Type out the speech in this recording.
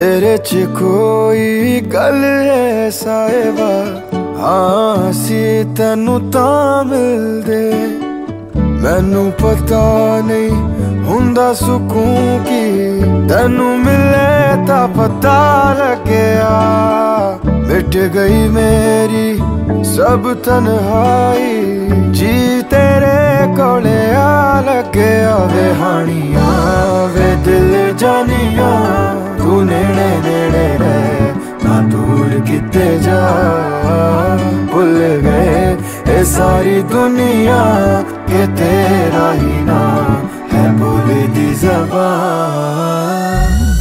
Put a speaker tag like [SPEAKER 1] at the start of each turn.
[SPEAKER 1] तेरे च कोई गल ऐसा वा हाँ सी तेनू तां मिलदे मैनू पता नहीं हुंदा सुकून की तेनू मिले ता पता लग्या मिट गई मेरी सब तन्हाई जी तेरे कोले आ लग्या वे हानिया वे दिल जानिया तू नेड़े नेड़े रह ना दूर किते जा भूल गए ये सारी दुनिया के तेरा ही ना है बोले दी ज़बान।